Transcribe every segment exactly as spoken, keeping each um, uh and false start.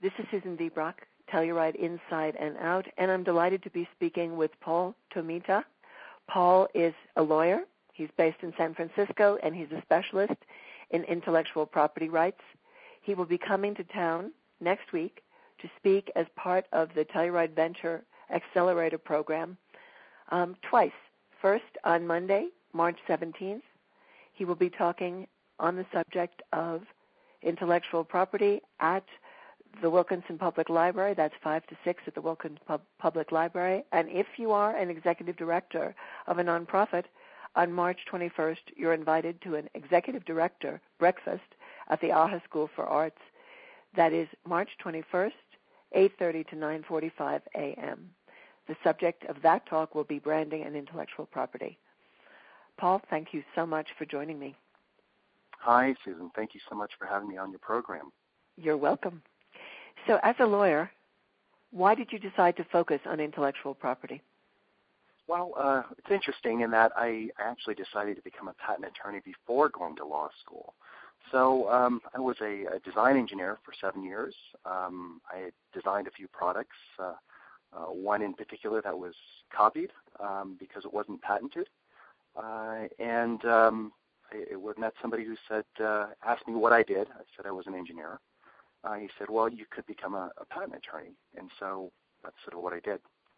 This is Susan V. Brock, Telluride Inside and Out, and I'm delighted to be speaking with Paul Tomita. Paul is a lawyer. He's based in San Francisco, and he's a specialist in intellectual property rights. He will be coming to town next week to speak as part of the Telluride Venture Accelerator Program um, twice. First, on Monday, March seventeenth, he will be talking on the subject of intellectual property at the Wilkinson Public Library. That's five to six at the Wilkinson Pub- Public Library. And if you are an executive director of a nonprofit, on March twenty-first, you're invited to an executive director breakfast at the A H A School for Arts. That is March twenty-first, eight thirty to nine forty-five a.m. The subject of that talk will be branding and intellectual property. Paul, thank you so much for joining me. Hi, Susan. Thank you so much for having me on your program. You're welcome. So as a lawyer, why did you decide to focus on intellectual property? Well, uh, it's interesting in that I actually decided to become a patent attorney before going to law school. So um, I was a, a design engineer for seven years. Um, I had designed a few products, uh, uh, one in particular that was copied um, because it wasn't patented. Uh, and um, I, I met somebody who said, uh, asked me what I did. I said I was an engineer. Uh, he said, well, you could become a, a patent attorney. And so that's sort of what I did.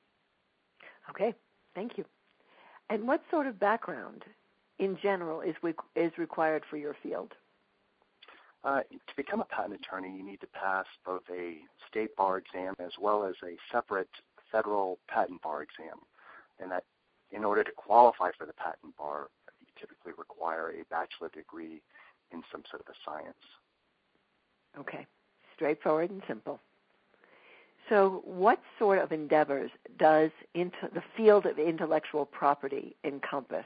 Okay, thank you. And what sort of background in general is, we, is required for your field? Uh, to become a patent attorney, you need to pass both a state bar exam as well as a separate federal patent bar exam. And that in order to qualify for the patent bar, you typically require a bachelor degree in some sort of a science. Okay, straightforward and simple. So what sort of endeavors does into the field of intellectual property encompass?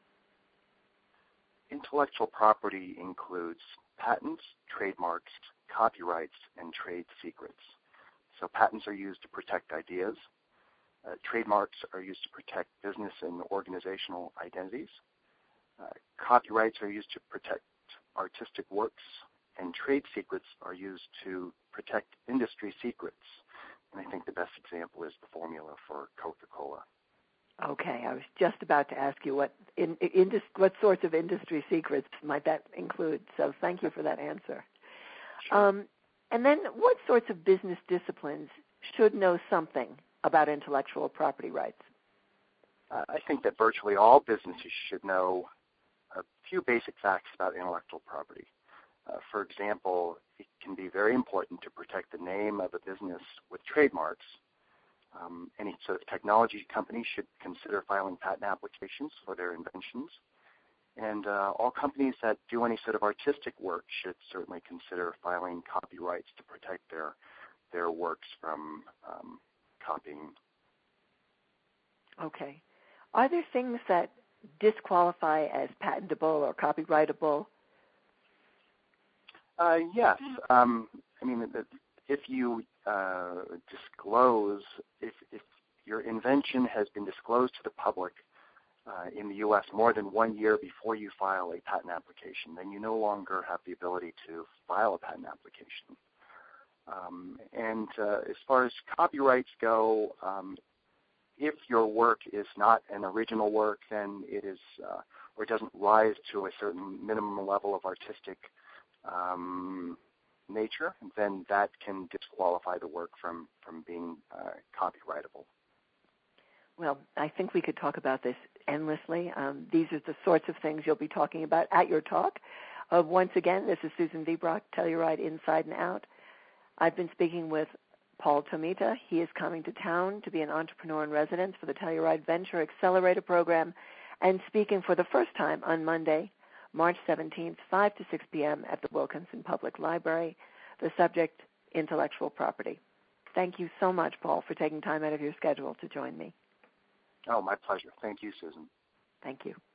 Intellectual property includes patents, trademarks, copyrights, and trade secrets. So patents are used to protect ideas. Uh, trademarks are used to protect business and organizational identities. Uh, copyrights are used to protect artistic works, and trade secrets are used to protect industry secrets. And I think the best example is the formula for Coca-Cola. Okay, I was just about to ask you what in, in, what sorts of industry secrets might that include, so thank you for that answer. Sure. Um, and then what sorts of business disciplines should know something about intellectual property rights? Uh, I think that virtually all businesses should know a few basic facts about intellectual property. Uh, for example, it can be very important to protect the name of a business with trademarks. Um, any sort of technology company should consider filing patent applications for their inventions. And uh, all companies that do any sort of artistic work should certainly consider filing copyrights to protect their their works from um, copying. Okay. Are there things that disqualify as patentable or copyrightable? Uh, yes. Um, I mean, if you uh, disclose, if, if your invention has been disclosed to the public uh, in the U S more than one year before you file a patent application, then you no longer have the ability to file a patent application. Um, and uh, as far as copyrights go, um, if your work is not an original work, then it is, uh, or it doesn't rise to a certain minimum level of artistic um, nature, then that can disqualify the work from, from being uh, copyrightable. Well, I think we could talk about this endlessly. Um, these are the sorts of things you'll be talking about at your talk. Uh, once again, this is Susan V. Brock, Telluride Inside and Out. I've been speaking with Paul Tomita. He is coming to town to be an entrepreneur in residence for the Telluride Venture Accelerator Program and speaking for the first time on Monday, March seventeenth, five to six p.m. at the Wilkinson Public Library. The subject, intellectual property. Thank you so much, Paul, for taking time out of your schedule to join me. Oh, my pleasure. Thank you, Susan. Thank you.